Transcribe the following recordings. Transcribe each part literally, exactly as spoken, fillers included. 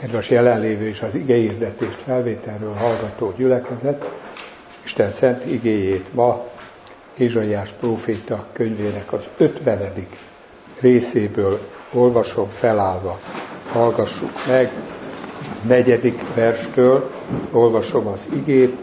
Kedves jelenlévő és az igehirdetést felvételről hallgató gyülekezet, Isten szent igéjét ma Ézsaiás próféta könyvének az ötvenedik részéből olvasom felállva. Hallgassuk meg, a negyedik verstől olvasom az igét.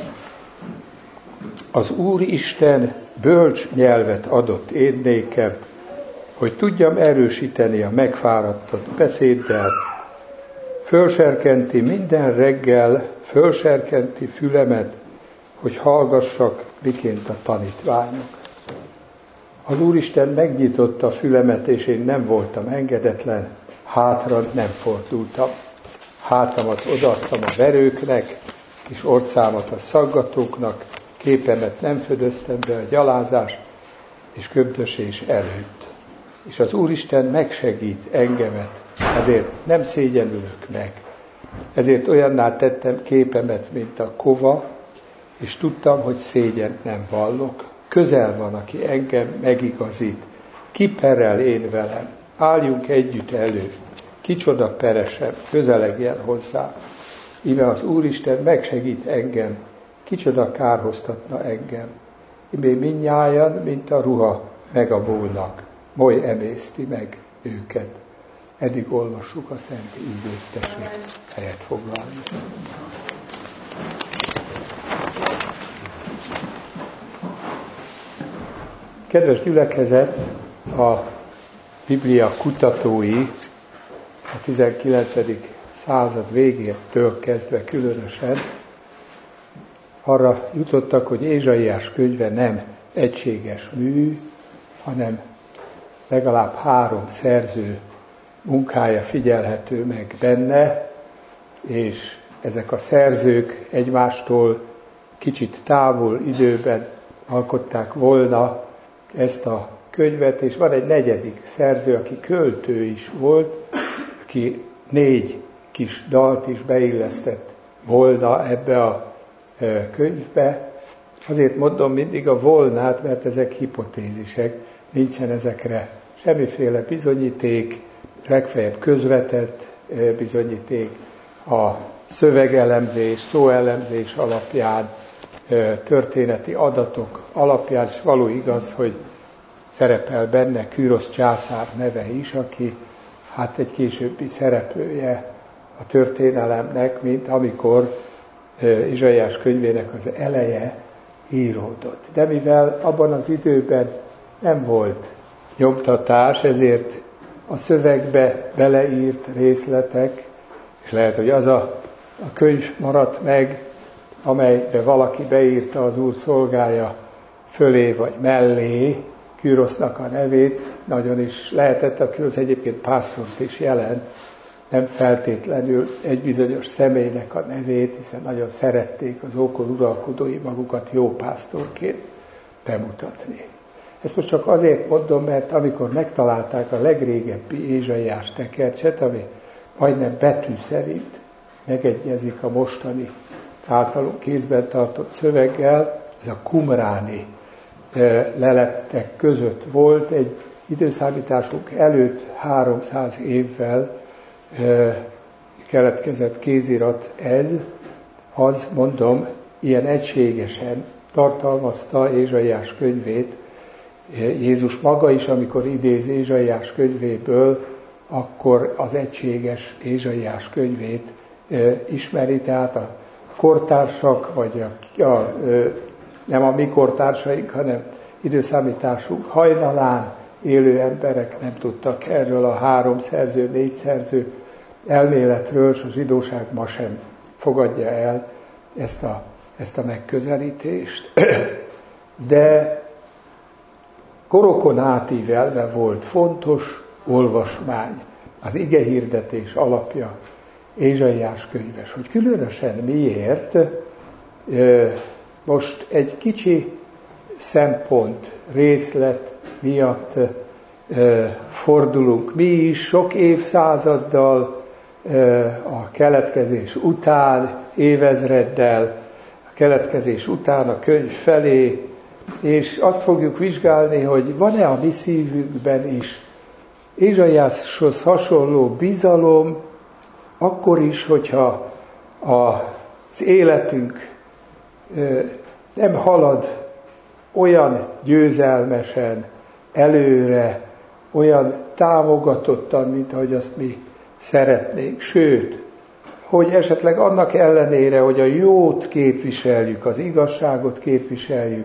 Az Úr Isten bölcs nyelvet adott én nékem, hogy tudjam erősíteni a megfáradtat beszéddel. Fölserkenti minden reggel, fölserkenti fülemet, hogy hallgassak, miként a tanítványok. Az Úristen megnyitotta a fülemet, és én nem voltam engedetlen, hátra nem fordultam. Hátamat odaadtam a verőknek, és orcámat a szaggatóknak, képemet nem födöztem be a gyalázás és köbdösés előtt. És az Úristen megsegít engemet, ezért nem szégyenülök meg. Ezért olyanná tettem képemet, mint a kova, és tudtam, hogy szégyent nem vallok. Közel van, aki engem megigazít. Ki perel én velem? Álljunk együtt elő. Kicsoda peresem, közelegjen hozzá. Íme az Úristen megsegít engem. Kicsoda kárhoztatna engem. Íme mindnyájan, mint a ruha, megabólnak. Moly emészti meg őket. Eddig olvassuk a szent ígét, tessék helyet foglalni. Kedves gyülekezet, a Biblia kutatói a tizenkilencedik század végétől kezdve különösen arra jutottak, hogy Ézsaiás könyve nem egységes mű, hanem legalább három szerző munkája figyelhető meg benne, és ezek a szerzők egymástól kicsit távol időben alkották volna ezt a könyvet, és van egy negyedik szerző, aki költő is volt, aki négy kis dalt is beillesztett volna ebbe a könyvbe. Azért mondom mindig a volnát, mert ezek hipotézisek, nincsen ezekre semmiféle bizonyíték, legfeljebb közvetett bizonyíték a szövegelemzés, szóelemzés alapján, történeti adatok alapján, és való igaz, hogy szerepel benne Kürosz császár neve is, aki hát egy későbbi szereplője a történelemnek, mint amikor Ézsaiás könyvének az eleje íródott. De mivel abban az időben nem volt nyomtatás, ezért a szövegbe beleírt részletek, és lehet, hogy az a, a könyv maradt meg, amelybe valaki beírta az Úr szolgája fölé vagy mellé Kürosznak a nevét, nagyon is lehetett, a Kürosz egyébként pásztort is jelent, nem feltétlenül egy bizonyos személynek a nevét, hiszen nagyon szerették az ókor uralkodói magukat jó pásztorként bemutatni. Ezt most csak azért mondom, mert amikor megtalálták a legrégebbi Ézsaiás tekercset, ami majdnem betű szerint megegyezik a mostani általunk kézben tartott szöveggel, ez a kumráni leletek között volt, egy időszámításunk előtt háromszáz évvel keletkezett kézirat ez, az, mondom, ilyen egységesen tartalmazta Ézsaiás könyvét. Jézus maga is, amikor idéz Ézsaiás könyvéből, akkor az egységes Ézsaiás könyvét ismeri, tehát a kortársak, vagy a, a, nem a mi kortársaink, hanem időszámításunk hajnalán élő emberek nem tudtak erről a három szerző, négy szerző elméletről, és a zsidóság ma sem fogadja el ezt a, ezt a megközelítést. De korokon átívelve volt fontos olvasmány, az igehirdetés alapja, Ézsaiás könyves. Hogy különösen miért, most egy kicsi szempont, részlet miatt fordulunk mi is sok évszázaddal a keletkezés után, évezreddel, a keletkezés után a könyv felé, és azt fogjuk vizsgálni, hogy van-e a mi szívünkben is Ézsaiáshoz hasonló bizalom, akkor is, hogyha az életünk nem halad olyan győzelmesen előre, olyan támogatottan, mint ahogy azt mi szeretnénk. Sőt, hogy esetleg annak ellenére, hogy a jót képviseljük, az igazságot képviseljük,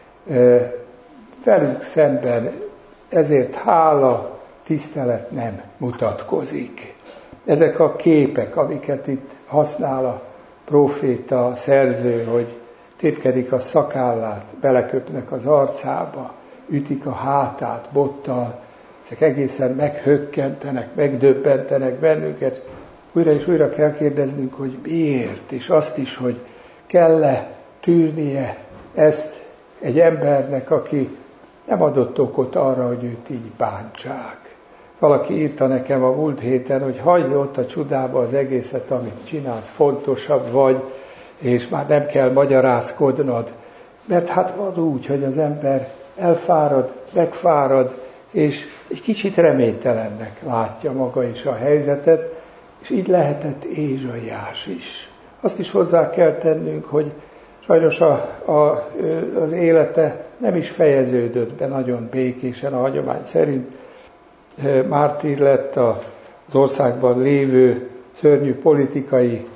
velünk szemben ezért hála, tisztelet nem mutatkozik. Ezek a képek, amiket itt használ a próféta, a szerző, hogy tépkedik a szakállát, beleköpnek az arcába, ütik a hátát bottal, ezek egészen meghökkentenek, megdöbbentenek bennünket. Újra és újra kell kérdeznünk, hogy miért, és azt is, hogy kell-e tűrnie ezt egy embernek, aki nem adott okot arra, hogy őt így bántsák. Valaki írta nekem a múlt héten, hogy hagyd ott a csodába az egészet, amit csinálsz, fontosabb vagy, és már nem kell magyarázkodnod. Mert hát van úgy, hogy az ember elfárad, megfárad, és egy kicsit reménytelennek látja maga is a helyzetet, és így lehetett Ézsaiás is. Azt is hozzá kell tennünk, hogy sajnos a, a, az élete nem is fejeződött be nagyon békésen a hagyomány szerint. Mártír lett az országban lévő szörnyű politikai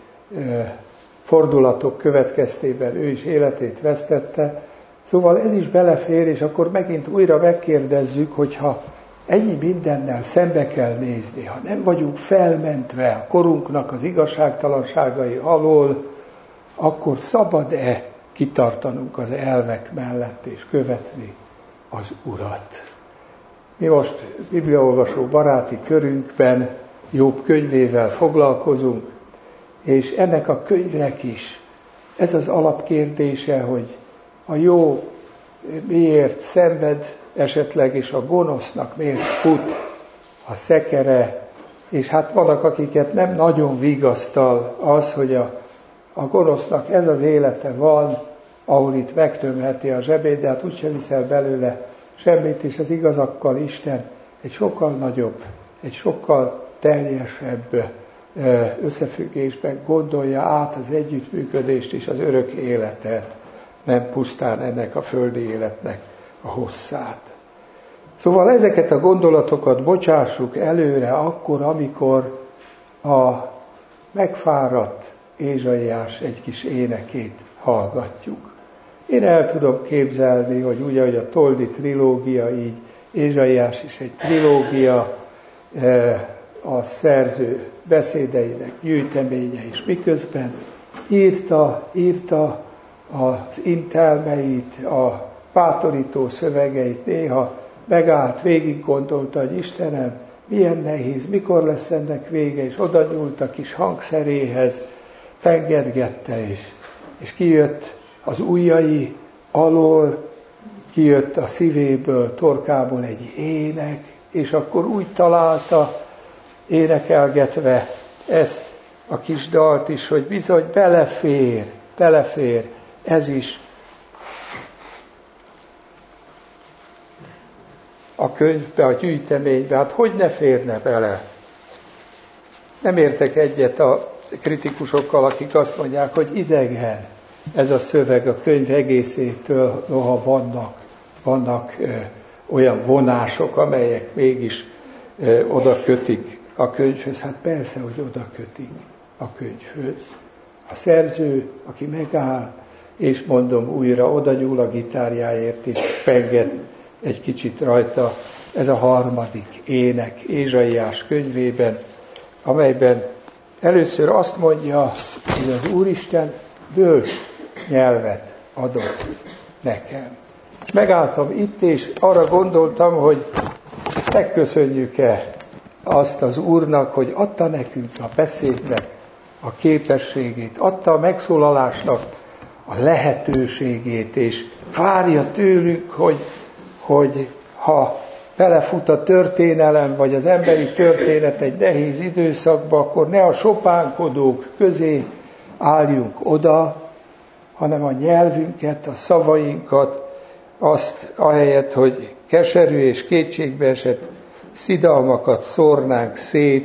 fordulatok következtében, ő is életét vesztette. Szóval ez is belefér, és akkor megint újra megkérdezzük, hogyha ennyi mindennel szembe kell nézni, ha nem vagyunk felmentve a korunknak az igazságtalanságai alól, akkor szabad-e kitartanunk az elvek mellett és követni az Urat? Mi most bibliaolvasó baráti körünkben Jobb könyvével foglalkozunk, és ennek a könyvnek is ez az alapkérdése, hogy a jó miért szenved esetleg, és a gonosznak miért fut a szekere, és hát vannak, akiket nem nagyon vigasztal az, hogy a, a gonosznak ez az élete van, ahol itt megtömheti a zsebét, de hát úgysem viszel belőle semmit, és az igazakkal Isten egy sokkal nagyobb, egy sokkal teljesebb összefüggésben gondolja át az együttműködést és az örök életet, nem pusztán ennek a földi életnek a hosszát. Szóval ezeket a gondolatokat bocsássuk előre akkor, amikor a megfáradt Ézsaiás egy kis énekét hallgatjuk. Én el tudom képzelni, hogy úgy, ahogy a Toldi trilógia, így Ézsaiás is egy trilógia, a szerző beszédeinek gyűjteménye is, miközben írta, írta az intelmeit, a bátorító szövegeit, néha megállt, végig gondolta, hogy Istenem, milyen nehéz, mikor lesz ennek vége, és oda nyúlt a kis hangszeréhez, fengedgette, és, és kijött az ujjai alól, kijött a szívéből, torkából egy ének, és akkor úgy találta, énekelgetve ezt a kis dalt is, hogy bizony belefér, belefér, ez is a könyvbe, a gyűjteménybe, hát hogy ne férne bele? Nem értek egyet a kritikusokkal, akik azt mondják, hogy idegen ez a szöveg a könyv egészétől, noha vannak, vannak ö, olyan vonások, amelyek mégis ö, oda kötik a könyvhöz. Hát persze, hogy oda kötik a könyvhöz. A szerző, aki megáll, és mondom újra, oda nyúl a gitárjáért, és fenget egy kicsit rajta. Ez a harmadik ének Ézsaiás könyvében, amelyben először azt mondja, hogy az Úristen bölcs nyelvet adott nekem. Megálltam itt, és arra gondoltam, hogy megköszönjük-e azt az Úrnak, hogy adta nekünk a beszédnek a képességét, adta a megszólalásnak a lehetőségét, és várja tőlünk, hogy, hogy ha belefut a történelem, vagy az emberi történet egy nehéz időszakba, akkor ne a sopánkodók közé álljunk oda, hanem a nyelvünket, a szavainkat, azt ahelyett, hogy keserű és kétségbeesett szidalmakat szórnánk szét,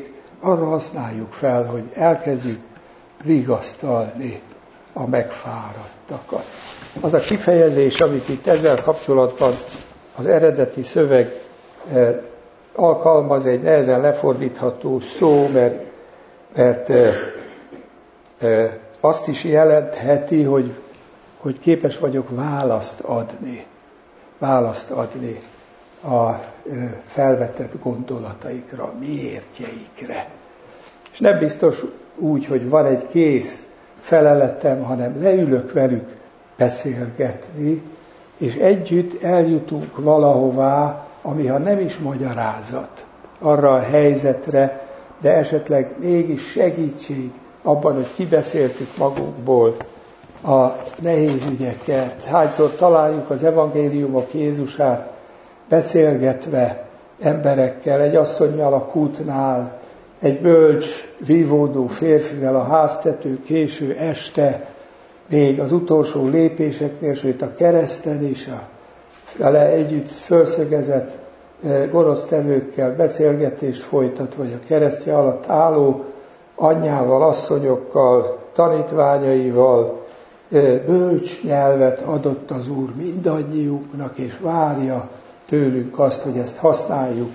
arra használjuk fel, hogy elkezdjük vigasztalni a megfáradtakat. Az a kifejezés, amit itt ezzel kapcsolatban az eredeti szöveg eh, alkalmaz, egy nehezen lefordítható szó, mert, mert eh, eh, azt is jelentheti, hogy, hogy képes vagyok választ adni, választ adni a eh, felvetett gondolataikra, miértjeikre. És nem biztos úgy, hogy van egy kész feleletem, hanem leülök velük beszélgetni, és együtt eljutunk valahová, ami ha nem is magyarázat arra a helyzetre, de esetleg mégis segítség abban, hogy kibeszéltük magunkból a nehéz ügyeket. Hányszor találjuk az evangéliumok Jézusát beszélgetve emberekkel, egy asszonnyal a kútnál, egy bölcs, vívódó férfivel a háztető késő este, még az utolsó lépéseknél, sőt a kereszten is, a vele együtt fölszögezett gonosztevőkkel beszélgetést folytat, vagy a keresztje alatt álló anyjával, asszonyokkal, tanítványaival bölcs nyelvet adott az Úr mindannyiunknak, és várja tőlünk azt, hogy ezt használjuk.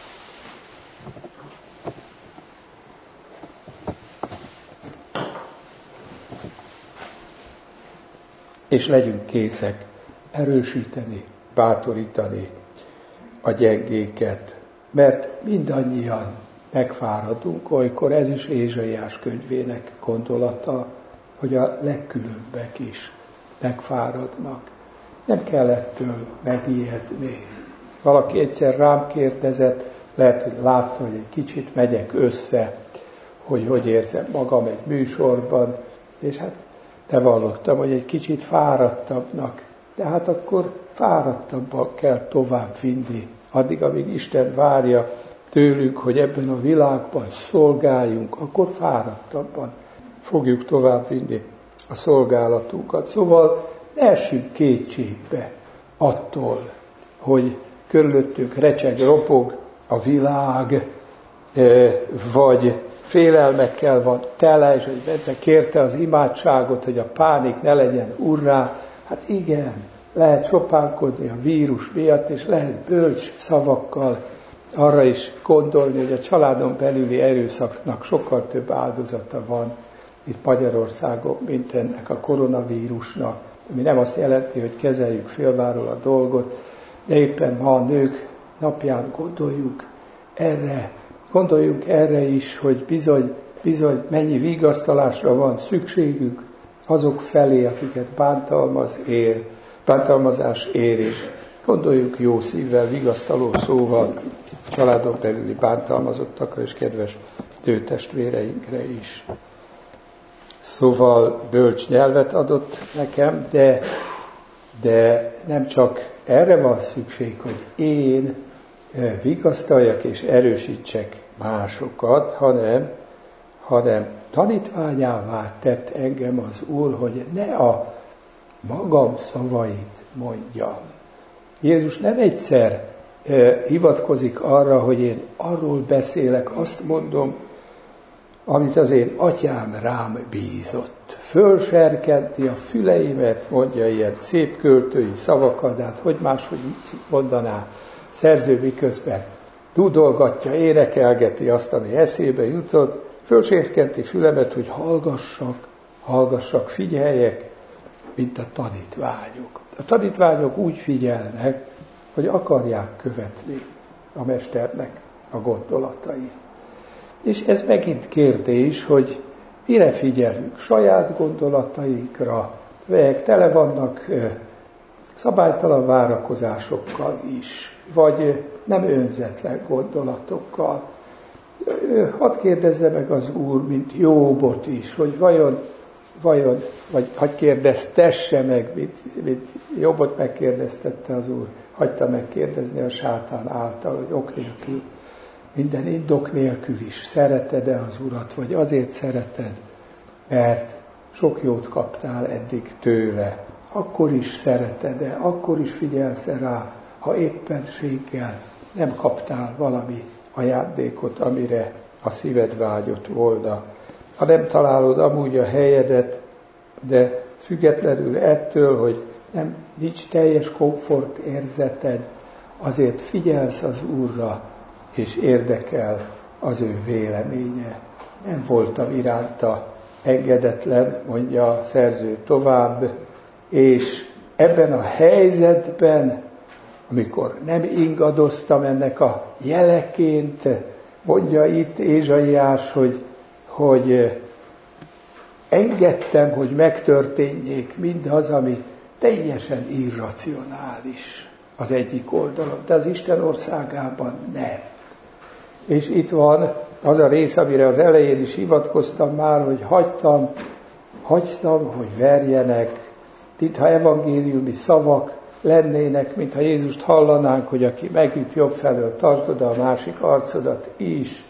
És legyünk készek erősíteni, bátorítani a gyengéket, mert mindannyian megfáradunk, olykor ez is Ézsaiás könyvének gondolata, hogy a legkülönbek is megfáradnak. Nem kell ettől megijedni. Valaki egyszer rám kérdezett, lehet, hogy látta, hogy egy kicsit megyek össze, hogy hogy érzem magam egy műsorban, és hát bevallottam, hogy egy kicsit fáradtabbnak, de hát akkor fáradtabban kell tovább vinni, addig, amíg Isten várja tőlünk, hogy ebben a világban szolgáljunk, akkor fáradtabban fogjuk tovább vinni a szolgálatunkat. Szóval ne essünk kétségbe attól, hogy körülöttünk recseg, ropog a világ, vagy félelmekkel van tele, és hogy Bence kérte az imádságot, hogy a pánik ne legyen urrá. Hát igen, lehet sopánkodni a vírus miatt, és lehet bölcs szavakkal arra is gondolni, hogy a családon belüli erőszaknak sokkal több áldozata van itt Magyarországon, mint ennek a koronavírusnak, ami nem azt jelenti, hogy kezeljük félváról a dolgot, de éppen ma a nők napján gondoljuk erre, Gondoljunk erre is, hogy bizony, bizony mennyi vigasztalásra van szükségünk azok felé, akiket bántalmaz ér, bántalmazás ér is. Gondoljunk jó szívvel, vigasztaló szóval családon belüli bántalmazottakra és kedves tőtestvéreinkre is. Szóval bölcs nyelvet adott nekem, de, de nem csak erre van szükség, hogy én vigasztaljak és erősítsek másokat, hanem, hanem tanítványává tett engem az Úr, hogy ne a magam szavait mondjam. Jézus nem egyszer eh, hivatkozik arra, hogy én arról beszélek, azt mondom, amit az én atyám rám bízott. Fölserkenti a füleimet, mondja ilyen szép költői szavakat, de hát hogy máshogy mondaná, szerző miközben dúdolgatja, énekelgeti azt, ami eszébe jutott, fölsérkenti fülemet, hogy hallgassak, hallgassak, figyeljek, mint a tanítványok. A tanítványok úgy figyelnek, hogy akarják követni a mesternek a gondolatait. És ez megint kérdés, hogy mire figyelünk? Saját gondolatainkra, melyek tele vannak szabálytalan várakozásokkal is, vagy nem önzetlen gondolatokkal. Hadd kérdezze meg az Úr, mint Jóbot is, hogy vajon, vajon vagy hadd kérdeztesse meg, mint, mint Jóbot megkérdeztette az Úr, hagyta megkérdezni a sátán által, hogy ok nélkül, minden indok nélkül is szereted-e az Urat, vagy azért szereted, mert sok jót kaptál eddig tőle. Akkor is szereted-e, akkor is figyelsz rá, ha éppenséggel nem kaptál valami ajándékot, amire a szíved vágyott volna. Ha nem találod amúgy a helyedet, de függetlenül ettől, hogy nem, nincs teljes komfort érzeted, azért figyelsz az Úrra, és érdekel az ő véleménye. Nem voltam iránta engedetlen, mondja a szerző tovább, és ebben a helyzetben, amikor nem ingadoztam ennek a jeleként, mondja itt Ézsaiás, hogy, hogy engedtem, hogy megtörténjék mindaz, ami teljesen irracionális az egyik oldalon, de az Isten országában nem. És itt van az a rész, amire az elején is hivatkoztam már, hogy hagytam, hagytam, hogy verjenek, mintha evangéliumi szavak lennének, mintha Jézust hallanánk, hogy aki megüt jobb felől, tartsd oda a másik arcodat is,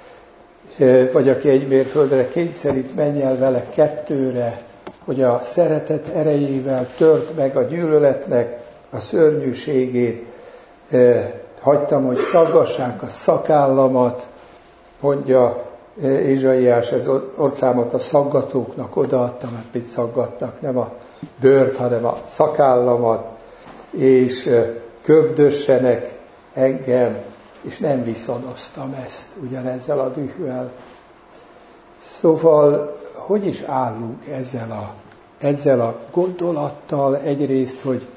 vagy aki egy mérföldre kényszerít, menj el vele kettőre, hogy a szeretet erejével tört meg a gyűlöletnek a szörnyűségét, hagytam, hogy szaggassák a szakállamat, mondja Ézsaiás, ez orcámat a szaggatóknak odaadtam, mert mit szaggatnak, nem a bőrt, hanem a szakállamat, és köbdössenek engem, és nem viszonoztam ezt ugyanezzel a dühvel. Szóval, hogy is állunk ezzel a, ezzel a gondolattal egyrészt, hogy,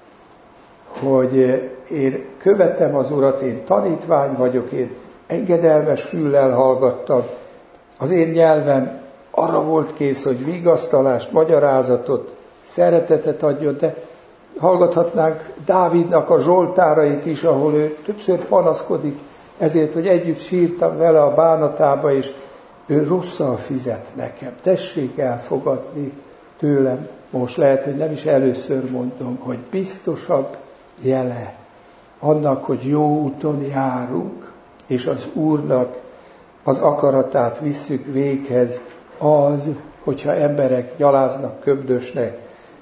hogy én követem az Urat, én tanítvány vagyok, én engedelmes füllel hallgattam, az én nyelvem arra volt kész, hogy vigasztalást, magyarázatot, szeretetet adjon, de hallgathatnánk Dávidnak a zsoltárait is, ahol ő többször panaszkodik ezért, hogy együtt sírtam vele a bánatába, és ő rosszal fizet nekem. Tessék elfogadni tőlem. Most lehet, hogy nem is először mondom, hogy biztosabb jele annak, hogy jó úton járunk, és az Úrnak az akaratát visszük véghez, az, hogyha emberek gyaláznak, köbdösnek,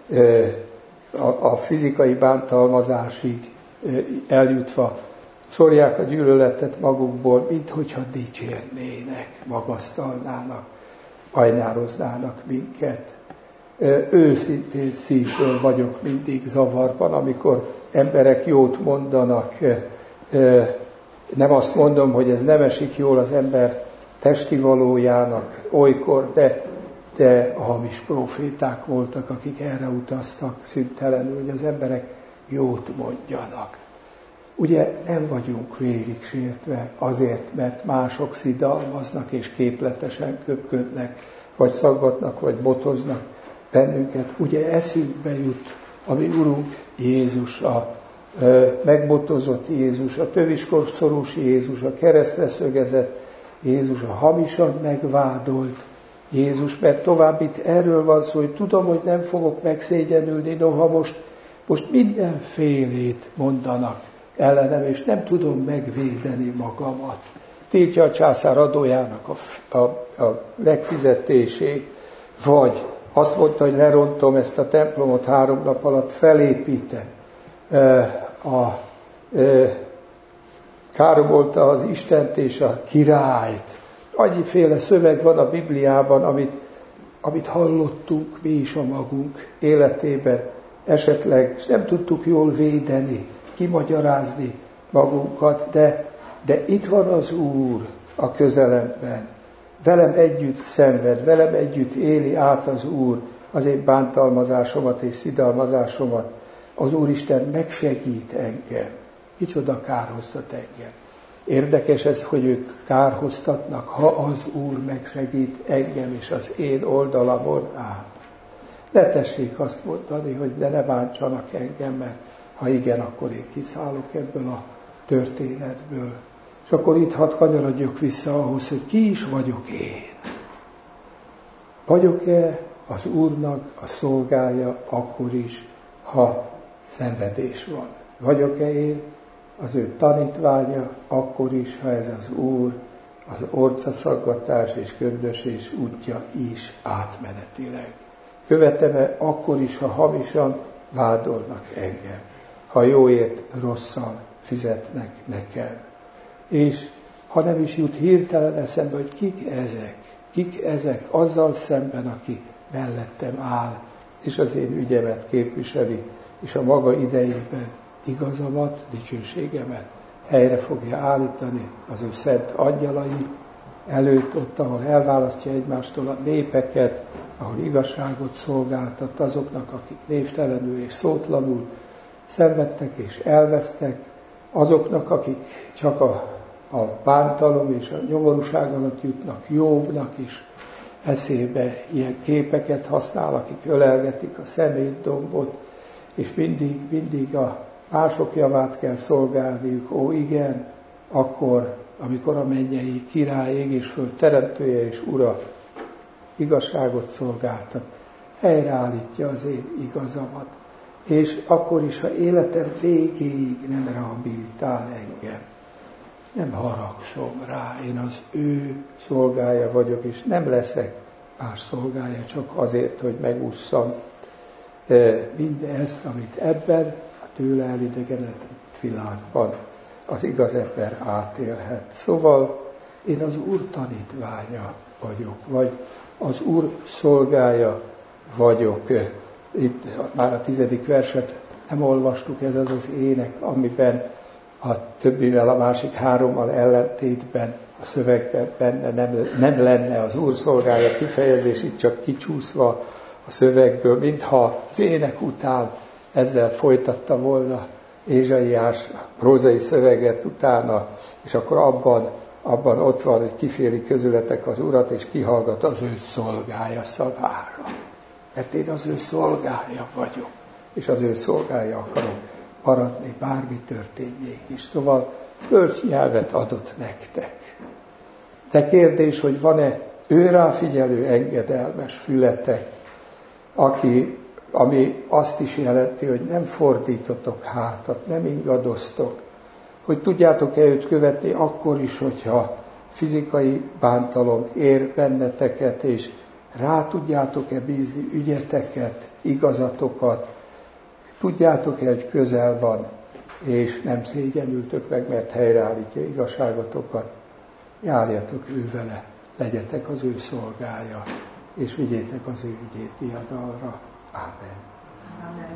a fizikai bántalmazásig eljutva, szórják a gyűlöletet magukból, mint hogyha dicsérnének, magasztalnának, ajnároznának minket. Őszintén szívből vagyok mindig zavarban, amikor emberek jót mondanak. Nem azt mondom, hogy ez nem esik jól az ember testi valójának olykor, de, de a hamis proféták voltak, akik erre utaztak szüntelenül, hogy az emberek jót mondjanak. Ugye nem vagyunk végig sértve azért, mert mások szidalmaznak és képletesen köpködnek, vagy szaggatnak, vagy botoznak bennünket. Ugye eszünkbe jut a mi Urunk Jézus, a megbotozott Jézus, a töviskoszorús Jézus, a keresztre szögezett Jézus, a hamisan megvádolt Jézus, mert tovább itt erről van szó, hogy tudom, hogy nem fogok megszégyenülni, noha most, most mindenfélét mondanak ellenem, és nem tudom megvédeni magamat. Tiltja a császár adójának a, a, a megfizetését, vagy azt mondta, hogy lerontom ezt a templomot három nap alatt, felépítem. A, káromolta az Istent és a királyt. Annyiféle szöveg van a Bibliában, amit, amit hallottunk mi is a magunk életében, esetleg, és nem tudtuk jól védeni, kimagyarázni magunkat, de, de itt van az Úr a közelemben. Velem együtt szenved, velem együtt éli át az Úr az én bántalmazásomat és szidalmazásomat. Az Úristen megsegít engem. Kicsoda kárhoztat engem. Érdekes ez, hogy ők kárhoztatnak, ha az Úr megsegít engem és az én oldalamon áll. Ne tessék azt mondani, hogy de ne bántsanak engem, mert ha igen, akkor én kiszállok ebből a történetből. És akkor itt hadd kanyarodjak vissza ahhoz, hogy ki is vagyok én. Vagyok-e az Úrnak a szolgája akkor is, ha szenvedés van? Vagyok-e én az ő tanítványa akkor is, ha ez az Úr, az orcaszaggatás és köbdösés útja is átmenetileg? Követem-e akkor is, ha hamisan vádolnak engem, ha jóért rosszal fizetnek nekem? És ha nem is jut hirtelen eszembe, hogy kik ezek, kik ezek azzal szemben, aki mellettem áll, és az én ügyemet képviseli, és a maga idejében igazamat, dicsőségemet helyre fogja állítani az ő szent angyalai előtt, ott, ahol elválasztja egymástól a népeket, ahol igazságot szolgáltat azoknak, akik névtelenül és szótlanul szenvedtek és elvesztek, azoknak, akik csak a, a bántalom és a nyomorúság alatt jutnak, Jobbnak is eszébe ilyen képeket használ, akik ölelgetik a szemétdombot, és mindig, mindig a mások javát kell szolgálniuk. Ó, igen, akkor, amikor a mennyei király, ég és föld teremtője és ura igazságot szolgáltat, helyreállítja az én igazamat. És akkor is, ha életem végéig nem rehabilitál engem, nem haragszom rá, én az ő szolgája vagyok, és nem leszek más szolgája, csak azért, hogy megússzam mindezt, amit ebben a tőle elidegenedett világban az igaz ember átélhet. Szóval én az Úr tanítványa vagyok, vagy az Úr szolgája vagyok. Itt már a tizedik verset nem olvastuk, ez az az ének, amiben a többivel, a másik hárommal ellentétben a szövegben benne nem, nem lenne az Úr szolgája kifejezés, itt csak kicsúszva a szövegből, mintha az ének után ezzel folytatta volna Ézsaiás prózai szöveget utána, és akkor abban, abban ott van, hogy kiféli közületek az Urat, és kihallgat az ő szolgája szavára. Mert én az ő szolgája vagyok, és az ő szolgája akarok maradni, bármi történjék is. Szóval bölcs nyelvet adott nektek. De kérdés, hogy van-e őrá figyelő, engedelmes fületek, aki, ami azt is jelenti, hogy nem fordítotok hátat, nem ingadoztok, hogy tudjátok-e őt követni akkor is, hogyha fizikai bántalom ér benneteket, és rá tudjátok-e bízni ügyeteket, igazatokat, tudjátok-e, hogy közel van, és nem szégyenültök meg, mert helyreállítja igazságotokat, járjatok ő vele, legyetek az ő szolgája, és vigyétek az ő ügyét diadalra. Ámen.